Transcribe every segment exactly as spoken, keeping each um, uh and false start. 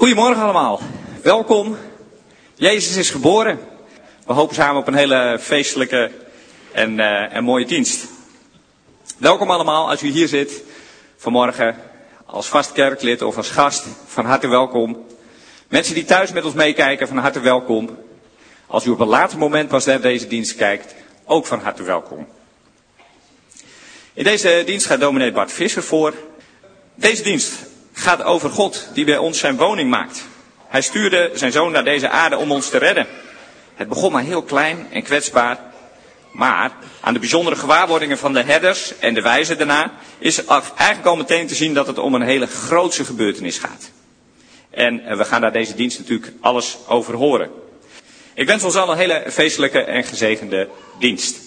Goedemorgen allemaal, welkom. Jezus is geboren. We hopen samen op een hele feestelijke en, uh, en mooie dienst. Welkom allemaal als u hier zit vanmorgen als vast kerklid of als gast. Van harte welkom. Mensen die thuis met ons meekijken, van harte welkom. Als u op een later moment pas naar deze dienst kijkt, ook van harte welkom. In deze dienst gaat dominee Bart Visser voor. Deze dienst gaat over God die bij ons zijn woning maakt. Hij stuurde zijn zoon naar deze aarde om ons te redden. Het begon maar heel klein en kwetsbaar. Maar aan de bijzondere gewaarwordingen van de herders en de wijzen daarna is eigenlijk al meteen te zien dat het om een hele grootse gebeurtenis gaat. En we gaan daar deze dienst natuurlijk alles over horen. Ik wens ons al een hele feestelijke en gezegende dienst.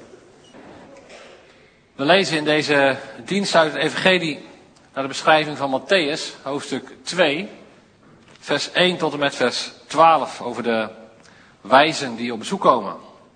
We lezen in deze dienst uit het evangelie naar de beschrijving van Mattheüs, hoofdstuk twee, vers één tot en met vers twaalf, over de wijzen die op bezoek komen.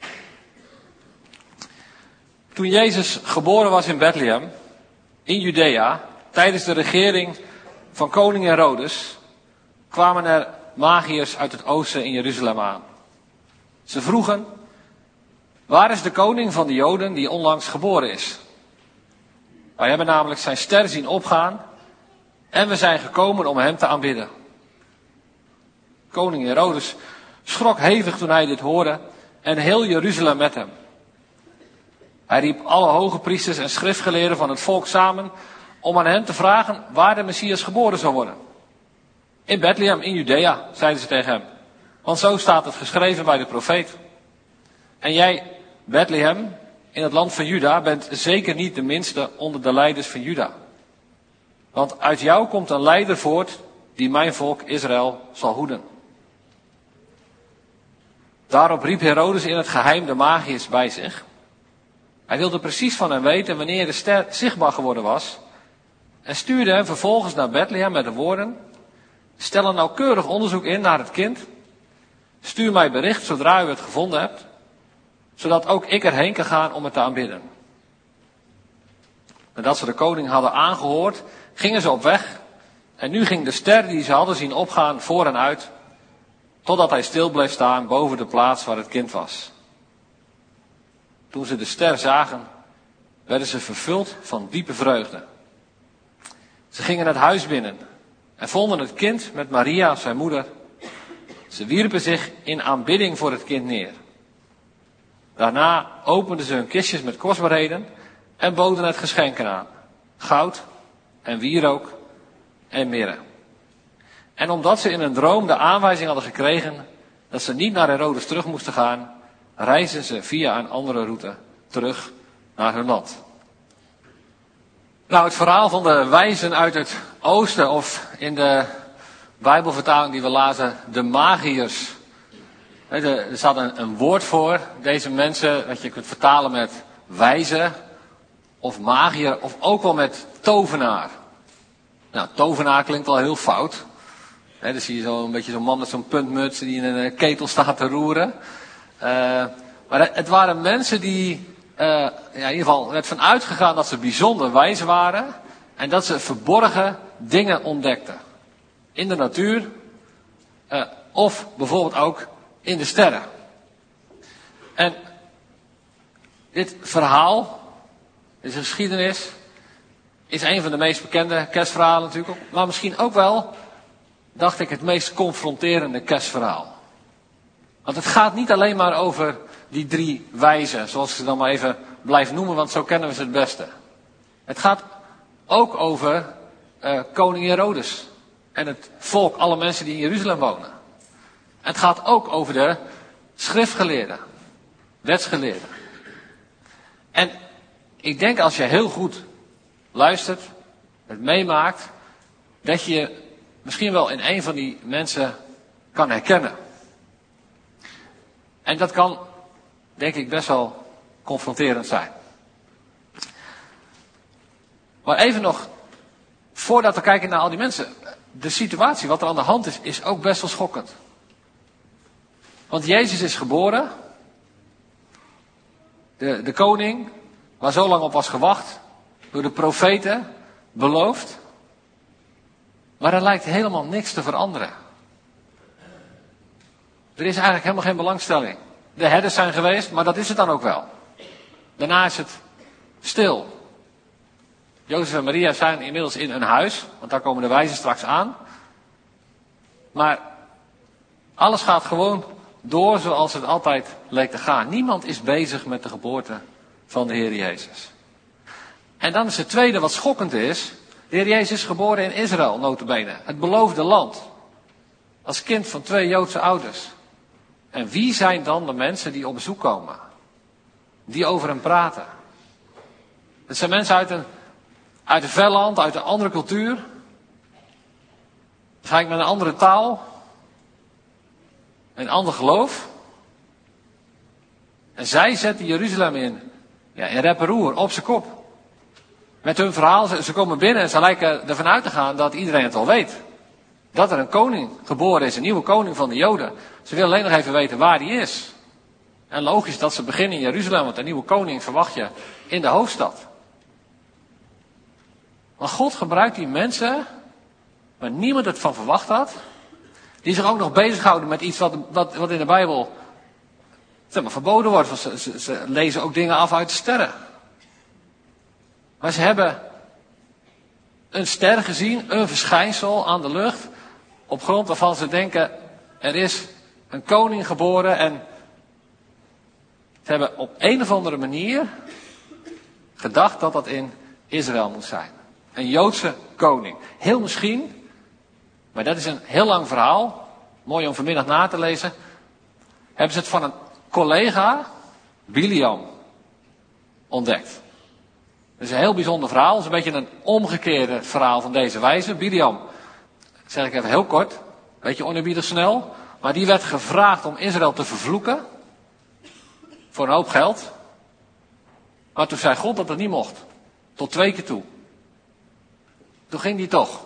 Toen Jezus geboren was in Bethlehem, in Judea, tijdens de regering van koning Herodes, kwamen er magiërs uit het oosten in Jeruzalem aan. Ze vroegen: waar is de koning van de Joden die onlangs geboren is? Wij hebben namelijk zijn ster zien opgaan en we zijn gekomen om hem te aanbidden. Koning Herodes schrok hevig toen hij dit hoorde en heel Jeruzalem met hem. Hij riep alle hoge priesters en schriftgeleerden van het volk samen om aan hem te vragen waar de Messias geboren zou worden. In Bethlehem, in Judea, zeiden ze tegen hem. Want zo staat het geschreven bij de profeet. En jij, Bethlehem, in het land van Juda, bent zeker niet de minste onder de leiders van Juda. Want uit jou komt een leider voort die mijn volk Israël zal hoeden. Daarop riep Herodes in het geheim de magiërs bij zich. Hij wilde precies van hen weten wanneer de ster zichtbaar geworden was. En stuurde hem vervolgens naar Bethlehem met de woorden: stel een nauwkeurig onderzoek in naar het kind. Stuur mij bericht zodra u het gevonden hebt, zodat ook ik erheen kan gaan om het te aanbidden. Nadat ze de koning hadden aangehoord, gingen ze op weg. En nu ging de ster die ze hadden zien opgaan voor hen uit, totdat hij stil bleef staan boven de plaats waar het kind was. Toen ze de ster zagen, werden ze vervuld van diepe vreugde. Ze gingen het huis binnen en vonden het kind met Maria, zijn moeder. Ze wierpen zich in aanbidding voor het kind neer. Daarna openden ze hun kistjes met kostbaarheden en boden het geschenken aan. Goud en wierook en mirre. En omdat ze in een droom de aanwijzing hadden gekregen dat ze niet naar Herodes terug moesten gaan, reisden ze via een andere route terug naar hun land. Nou, het verhaal van de wijzen uit het oosten, of in de Bijbelvertaling die we lazen, de magiërs. Er staat een, een woord voor deze mensen dat je kunt vertalen met wijze of magiër of ook wel met tovenaar. Nou, tovenaar klinkt al heel fout. He, dan zie je zo een beetje zo'n man met zo'n puntmuts die in een ketel staat te roeren. Uh, maar het waren mensen die, uh, ja, in ieder geval werd van uitgegaan dat ze bijzonder wijs waren en dat ze verborgen dingen ontdekten. In de natuur uh, of bijvoorbeeld ook in de sterren. En dit verhaal, deze geschiedenis, is een van de meest bekende kerstverhalen natuurlijk. Maar misschien ook wel, dacht ik, het meest confronterende kerstverhaal. Want het gaat niet alleen maar over die drie wijzen, zoals ik ze dan maar even blijf noemen, want zo kennen we ze het beste. Het gaat ook over uh, koning Herodes en het volk, alle mensen die in Jeruzalem wonen. Het gaat ook over de schriftgeleerden, wetsgeleerden. En ik denk als je heel goed luistert, het meemaakt, dat je misschien wel in een van die mensen kan herkennen. En dat kan, denk ik, best wel confronterend zijn. Maar even nog, voordat we kijken naar al die mensen, de situatie, wat er aan de hand is, is ook best wel schokkend. Want Jezus is geboren, de, de koning, waar zo lang op was gewacht, door de profeten beloofd. Maar er lijkt helemaal niks te veranderen. Er is eigenlijk helemaal geen belangstelling. De herders zijn geweest, maar dat is het dan ook wel. Daarna is het stil. Jozef en Maria zijn inmiddels in een huis, want daar komen de wijzen straks aan. Maar alles gaat gewoon door zoals het altijd leek te gaan. Niemand is bezig met de geboorte van de Heer Jezus. En dan is het tweede wat schokkend is. De Heer Jezus is geboren in Israël, nota bene. Het beloofde land. Als kind van twee Joodse ouders. En wie zijn dan de mensen die op bezoek komen? Die over hem praten. Het zijn mensen uit een, uit een ver land, uit een andere cultuur. Waarschijnlijk met een andere taal. Een ander geloof. En zij zetten Jeruzalem in, ja, in rep en roer, op zijn kop. Met hun verhaal, ze, ze komen binnen en ze lijken ervan uit te gaan dat iedereen het al weet. Dat er een koning geboren is, een nieuwe koning van de Joden. Ze willen alleen nog even weten waar die is. En logisch dat ze beginnen in Jeruzalem, want een nieuwe koning verwacht je in de hoofdstad. Maar God gebruikt die mensen, waar niemand het van verwacht had. Die zich ook nog bezighouden met iets wat, wat, wat in de Bijbel zeg maar, verboden wordt. Want ze, ze, ze lezen ook dingen af uit de sterren. Maar ze hebben een ster gezien, een verschijnsel aan de lucht. Op grond waarvan ze denken, er is een koning geboren. En ze hebben op een of andere manier gedacht dat dat in Israël moet zijn. Een Joodse koning. Heel misschien, maar dat is een heel lang verhaal. Mooi om vanmiddag na te lezen. Hebben ze het van een collega, Biliam, ontdekt. Dat is een heel bijzonder verhaal. Het is een beetje een omgekeerde verhaal van deze wijze. Biliam, zeg ik even heel kort, een beetje oneerbiedig snel. Maar die werd gevraagd om Israël te vervloeken. Voor een hoop geld. Maar toen zei God dat het niet mocht. Tot twee keer toe. Toen ging die toch.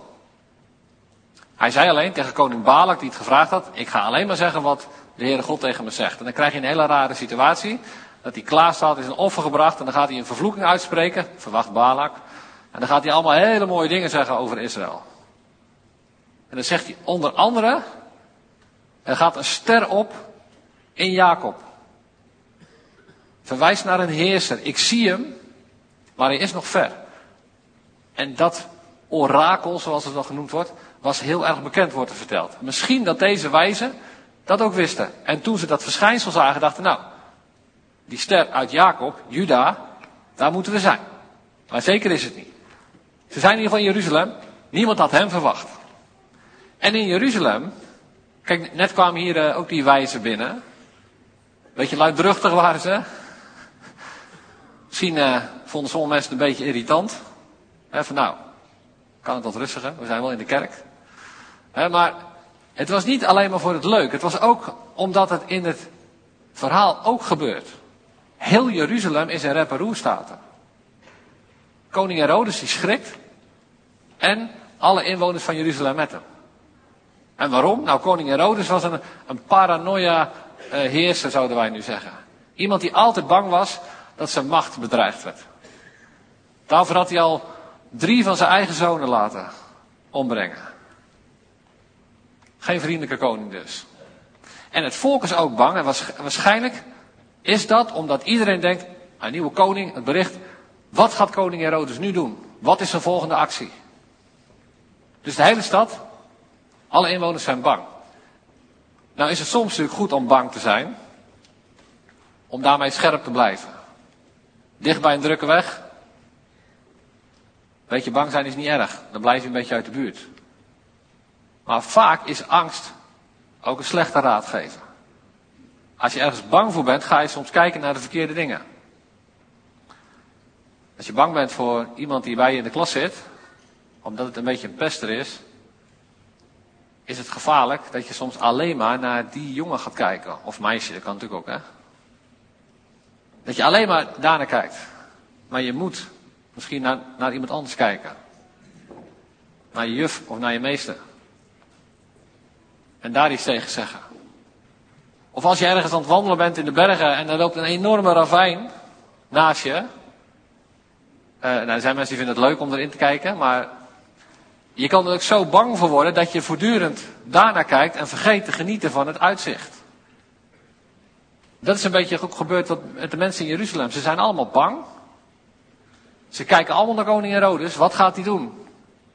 Hij zei alleen tegen koning Balak die het gevraagd had. Ik ga alleen maar zeggen wat de Heere God tegen me zegt. En dan krijg je een hele rare situatie. Dat hij klaar staat, is een offer gebracht. En dan gaat hij een vervloeking uitspreken. Verwacht Balak. En dan gaat hij allemaal hele mooie dingen zeggen over Israël. En dan zegt hij onder andere. Er gaat een ster op in Jacob. Verwijst naar een heerser. Ik zie hem, maar hij is nog ver. En dat orakel, zoals het wel genoemd wordt, was heel erg bekend, wordt er verteld. Misschien dat deze wijzen dat ook wisten. En toen ze dat verschijnsel zagen, dachten, nou, die ster uit Jacob, Juda, daar moeten we zijn. Maar zeker is het niet. Ze zijn in ieder geval in Jeruzalem. Niemand had hem verwacht. En in Jeruzalem, kijk, net kwamen hier uh, ook die wijzen binnen. Beetje luidruchtig waren ze. Misschien uh, vonden sommige mensen het een beetje irritant. He, van nou, kan het wat rustiger, we zijn wel in de kerk. He, maar het was niet alleen maar voor het leuk. Het was ook omdat het in het verhaal ook gebeurt. Heel Jeruzalem is in rep en roer staat er. Koning Herodes die schrikt. En alle inwoners van Jeruzalem met hem. En waarom? Nou, koning Herodes was een, een paranoia uh, heerser, zouden wij nu zeggen. Iemand die altijd bang was dat zijn macht bedreigd werd. Daarvoor had hij al drie van zijn eigen zonen laten ombrengen. Geen vriendelijke koning dus. En het volk is ook bang. En waarschijnlijk is dat omdat iedereen denkt, een nieuwe koning, het bericht, wat gaat koning Herodes nu doen? Wat is zijn volgende actie? Dus de hele stad, alle inwoners zijn bang. Nou is het soms natuurlijk goed om bang te zijn. Om daarmee scherp te blijven. Dicht bij een drukke weg. Een beetje bang zijn is niet erg. Dan blijf je een beetje uit de buurt. Maar vaak is angst ook een slechte raadgever. Als je ergens bang voor bent, ga je soms kijken naar de verkeerde dingen. Als je bang bent voor iemand die bij je in de klas zit, omdat het een beetje een pester is, is het gevaarlijk dat je soms alleen maar naar die jongen gaat kijken. Of meisje, dat kan natuurlijk ook, hè. Dat je alleen maar daarnaar kijkt. Maar je moet misschien naar, naar iemand anders kijken. Naar je juf of naar je meester. En daar iets tegen zeggen. Of als je ergens aan het wandelen bent in de bergen en er loopt een enorme ravijn naast je. Uh, nou, er zijn mensen die vinden het leuk om erin te kijken, maar Je kan er ook zo bang voor worden dat je voortdurend daarnaar kijkt en vergeet te genieten van het uitzicht. Dat is een beetje ook gebeurd wat met de mensen in Jeruzalem. Ze zijn allemaal bang. Ze kijken allemaal naar koning Herodes. Wat gaat hij doen?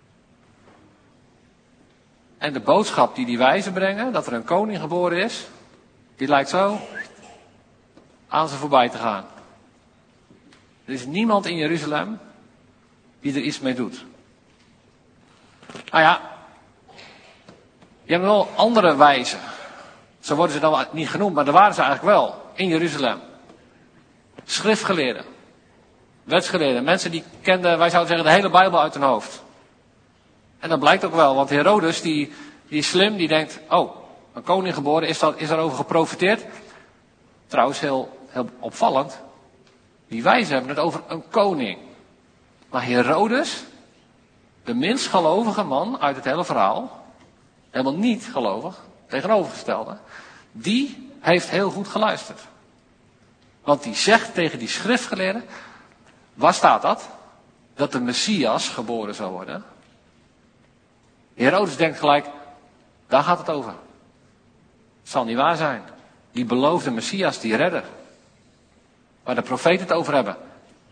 En de boodschap die die wijzen brengen, dat er een koning geboren is, die lijkt zo aan ze voorbij te gaan. Er is niemand in Jeruzalem die er iets mee doet. Nou ja, je hebt wel andere wijzen. Zo worden ze dan niet genoemd, maar daar waren ze eigenlijk wel. In Jeruzalem. Schriftgeleerden. Wetsgeleerden. Mensen die kenden, wij zouden zeggen, de hele Bijbel uit hun hoofd. En dat blijkt ook wel, want Herodes, die, die is slim, die denkt, oh, een koning geboren, is, dat, is daarover geprofiteerd? Trouwens, heel, heel opvallend. Die wijzen hebben het over een koning. Maar Herodes, de minst gelovige man uit het hele verhaal, helemaal niet gelovig, tegenovergestelde, die heeft heel goed geluisterd. Want die zegt tegen die schriftgeleerden, waar staat dat? Dat de Messias geboren zou worden. Herodes denkt gelijk, daar gaat het over. Het zal niet waar zijn. Die beloofde Messias, die redder. Waar de profeten het over hebben.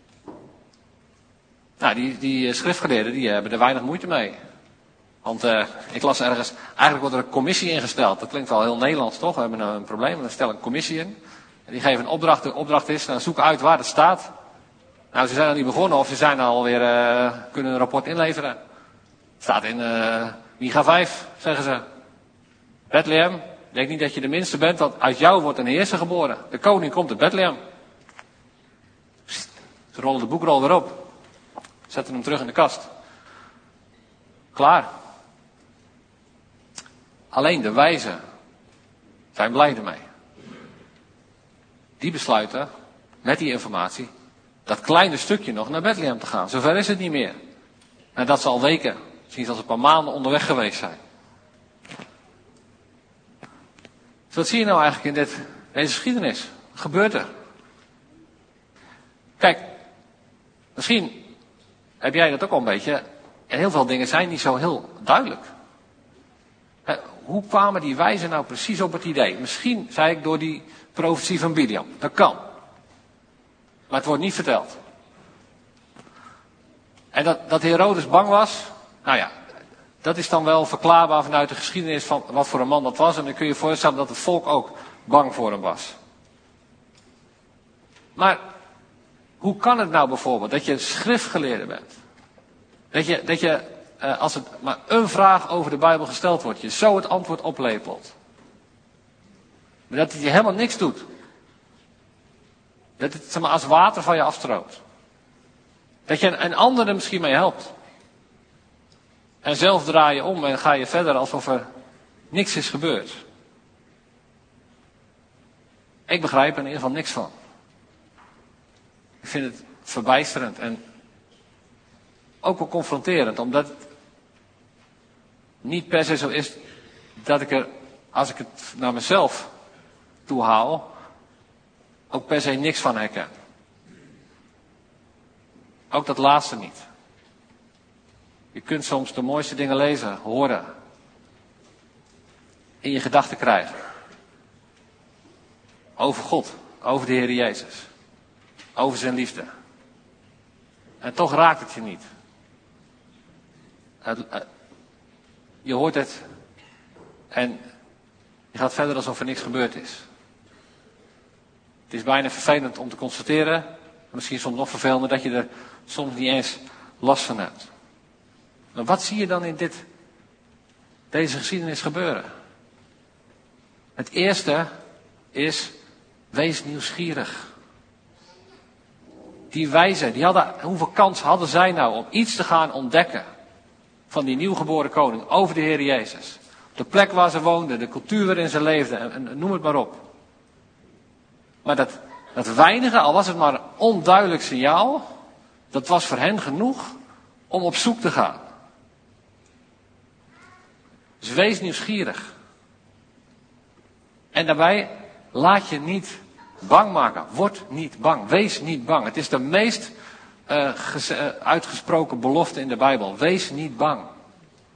Nou, die, die schriftgeleerden, die hebben er weinig moeite mee. Want uh, ik las ergens, eigenlijk wordt er een commissie ingesteld. Dat klinkt wel heel Nederlands, toch? We hebben een probleem, dan stellen een commissie in. En die geven een opdracht. De opdracht is, dan zoeken uit waar het staat. Nou, ze zijn nog niet begonnen of ze zijn alweer, uh, kunnen een rapport inleveren. Het staat in uh, Micha vijf, zeggen ze. Bethlehem, denk niet dat je de minste bent, want uit jou wordt een heerser geboren. De koning komt uit Bethlehem. Ze rollen de boekrol weer op. Zetten hem terug in de kast. Klaar. Alleen de wijzen zijn blij ermee. Die besluiten, met die informatie, dat kleine stukje nog naar Bethlehem te gaan. Zover is het niet meer. Nadat ze al weken, misschien zelfs een paar maanden onderweg geweest zijn. Dus wat zie je nou eigenlijk in dit, deze geschiedenis? Wat gebeurt er? Kijk, misschien heb jij dat ook al een beetje. En heel veel dingen zijn niet zo heel duidelijk. He, hoe kwamen die wijzen nou precies op het idee? Misschien, zei ik, door die profetie van Biliam. Dat kan. Maar het wordt niet verteld. En dat, dat Herodes bang was, nou ja, dat is dan wel verklaarbaar vanuit de geschiedenis van wat voor een man dat was. En dan kun je je voorstellen dat het volk ook bang voor hem was. Maar hoe kan het nou bijvoorbeeld dat je schriftgeleerde bent? Dat je, dat je uh, als het maar een vraag over de Bijbel gesteld wordt, je zo het antwoord oplepelt. Maar dat het je helemaal niks doet. Dat het zeg maar, als water van je afstroomt. Dat je een, een ander er misschien mee helpt. En zelf draai je om en ga je verder alsof er niks is gebeurd. Ik begrijp er in ieder geval niks van. Ik vind het verbijsterend en ook wel confronterend, omdat het niet per se zo is dat ik er, als ik het naar mezelf toe haal, ook per se niks van herken. Ook dat laatste niet. Je kunt soms de mooiste dingen lezen, horen, in je gedachten krijgen. Over God, over de Heer Jezus, over zijn liefde. En toch raakt het je niet. Je hoort het en je gaat verder alsof er niks gebeurd is. Het is bijna vervelend om te constateren, misschien soms nog vervelender, dat je er soms niet eens last van hebt. Maar wat zie je dan in dit, deze geschiedenis gebeuren? Het eerste is, wees nieuwsgierig. Die wijzen, die hadden, hoeveel kans hadden zij nou om iets te gaan ontdekken van die nieuwgeboren koning over de Heer Jezus? De plek waar ze woonden, de cultuur waarin ze leefden, en, en noem het maar op. Maar dat, dat weinige, al was het maar een onduidelijk signaal, dat was voor hen genoeg om op zoek te gaan. Dus wees nieuwsgierig. En daarbij laat je niet bang maken. Word niet bang. Wees niet bang. Het is de meest uh, ges- uh, uitgesproken belofte in de Bijbel. Wees niet bang.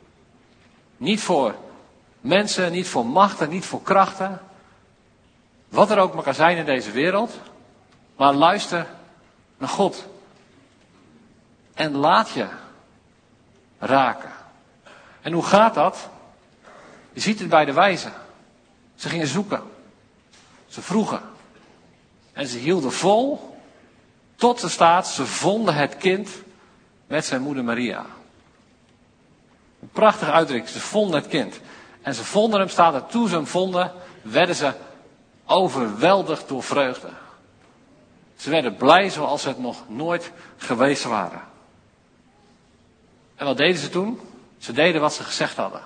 Niet voor mensen, niet voor machten, niet voor krachten. Wat er ook maar kan zijn in deze wereld. Maar luister naar God. En laat je raken. En hoe gaat dat? Je ziet het bij de wijzen. Ze gingen zoeken. Ze vroegen. En ze hielden vol. Tot er staat, ze vonden het kind met zijn moeder Maria. Een prachtige uitdrukking. Ze vonden het kind. En ze vonden hem, staat er, toen ze hem vonden, werden ze overweldigd door vreugde. Ze werden blij zoals ze het nog nooit geweest waren. En wat deden ze toen? Ze deden wat ze gezegd hadden.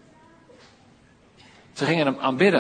Ze gingen hem aanbidden.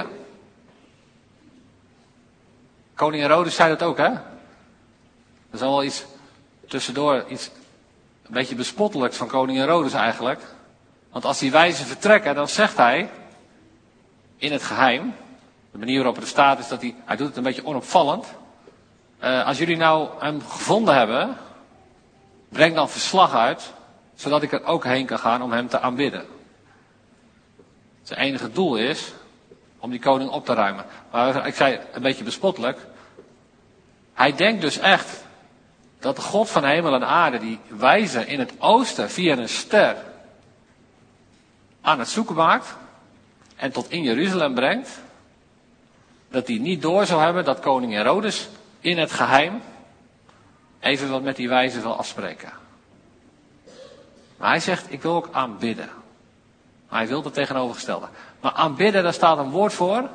Koning Herodes zei dat ook, hè? Dat is al wel iets tussendoor, iets een beetje bespottelijks van koning Herodes eigenlijk. Want als die wijzen vertrekken, dan zegt hij, in het geheim, de manier waarop het er staat is dat hij, hij doet het een beetje onopvallend. Uh, als jullie nou hem gevonden hebben, breng dan verslag uit, zodat ik er ook heen kan gaan om hem te aanbidden. Zijn enige doel is om die koning op te ruimen. Maar ik zei een beetje bespottelijk. Hij denkt dus echt dat de God van hemel en aarde, die wijzen in het oosten via een ster aan het zoeken maakt en tot in Jeruzalem brengt, dat hij niet door zou hebben dat koning Herodes in het geheim even wat met die wijzen wil afspreken. Maar hij zegt, ik wil ook aanbidden. Maar hij wil het tegenovergestelde. Maar aanbidden, daar staat een woord voor.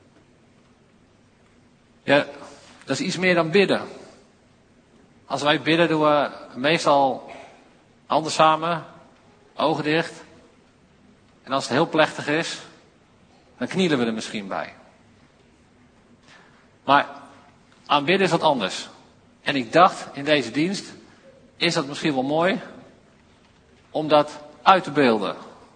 Ja, dat is iets meer dan bidden. Als wij bidden, doen we meestal handen samen, ogen dicht. En als het heel plechtig is, dan knielen we er misschien bij. Maar aanbidden is wat anders. En ik dacht, in deze dienst is dat misschien wel mooi om dat uit te beelden.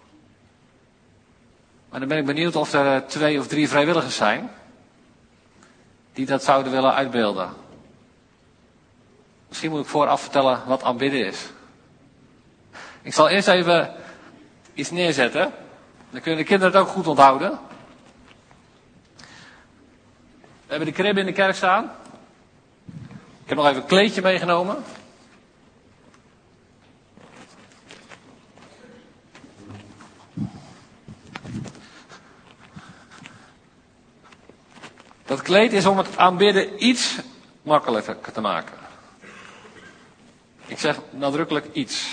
Maar dan ben ik benieuwd of er twee of drie vrijwilligers zijn die dat zouden willen uitbeelden. Misschien moet ik vooraf vertellen wat aanbidden is. Ik zal eerst even iets neerzetten. Dan kunnen de kinderen het ook goed onthouden. We hebben de krib in de kerk staan. Ik heb nog even een kleedje meegenomen. Dat kleed is om het aanbidden iets makkelijker te maken. Ik zeg nadrukkelijk iets.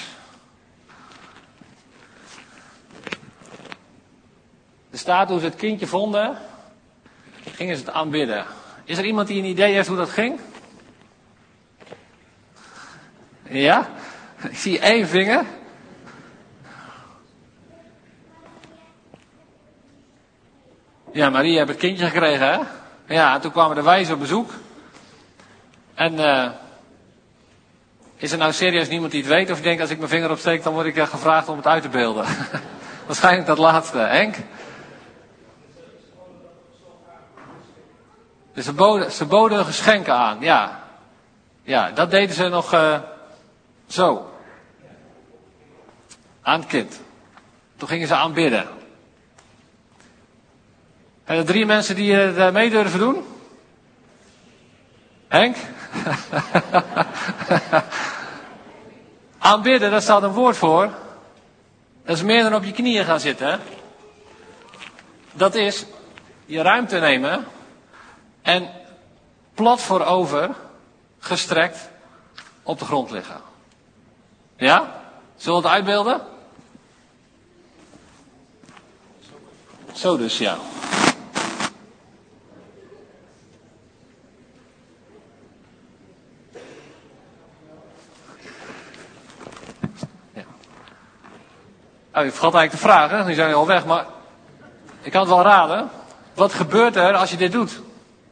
Er staat, hoe ze het kindje vonden, gingen ze het aanbidden. Is er iemand die een idee heeft hoe dat ging? Ja? Ik zie één vinger. Ja, Maria heeft het kindje gekregen, hè? Ja, en toen kwamen de wijzen op bezoek. En uh, is er nou serieus niemand die het weet? Of je denkt, als ik mijn vinger opsteek, dan word ik uh, gevraagd om het uit te beelden? Waarschijnlijk dat laatste. Henk? Dus ze boden, ze boden geschenken aan, ja. Ja, dat deden ze nog uh, zo. Aan het kind. Toen gingen ze aanbidden. En er drie mensen die het uh, mee durven doen? Henk? Aanbidden, daar staat een woord voor. Dat is meer dan op je knieën gaan zitten. Dat is je ruimte nemen en plat voorover, gestrekt, op de grond liggen. Ja? Zullen we het uitbeelden? Zo dus, ja. Oh, ik vergat eigenlijk te vragen, nu zijn we al weg, maar ik kan het wel raden. Wat gebeurt er als je dit doet?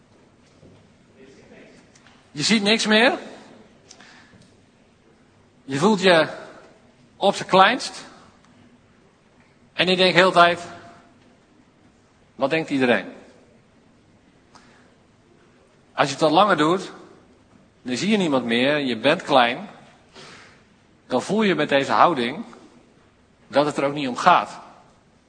Je ziet niks meer. Je voelt je op zijn kleinst. En je denkt heel de tijd, wat denkt iedereen? Als je het wat langer doet, dan zie je niemand meer, je bent klein. Dan voel je met deze houding dat het er ook niet om gaat.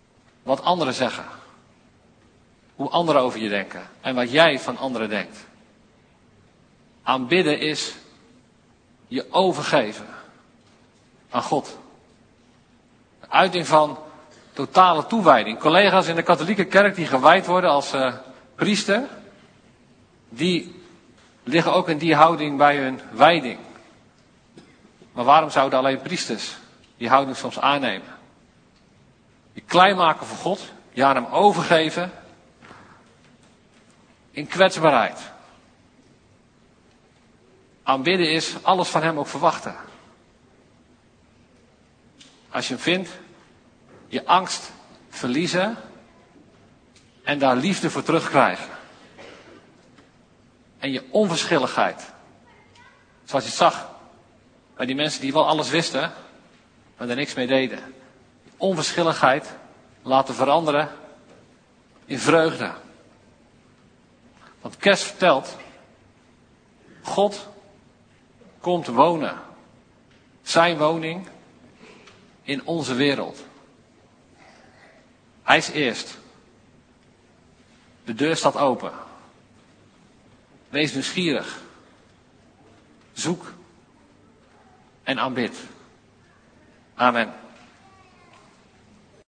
wat anderen zeggen. Hoe anderen over je denken. En wat jij van anderen denkt. Aanbidden is je overgeven aan God. De uiting van totale toewijding. Collega's in de katholieke kerk die gewijd worden als uh, priester, die liggen ook in die houding bij hun wijding. Maar waarom zouden alleen priesters die houding soms aannemen? Je klein maken voor God, je aan hem overgeven in kwetsbaarheid. Aanbidden is alles van hem ook verwachten. Als je hem vindt, je angst verliezen en daar liefde voor terugkrijgen. En je onverschilligheid. Zoals je het zag bij die mensen die wel alles wisten, maar er niks mee deden. Je onverschilligheid laten veranderen in vreugde. Want Kes vertelt, God komt wonen. Zijn woning in onze wereld. Hij is eerst. De deur staat open. Wees nieuwsgierig. Zoek en aanbid. Amen.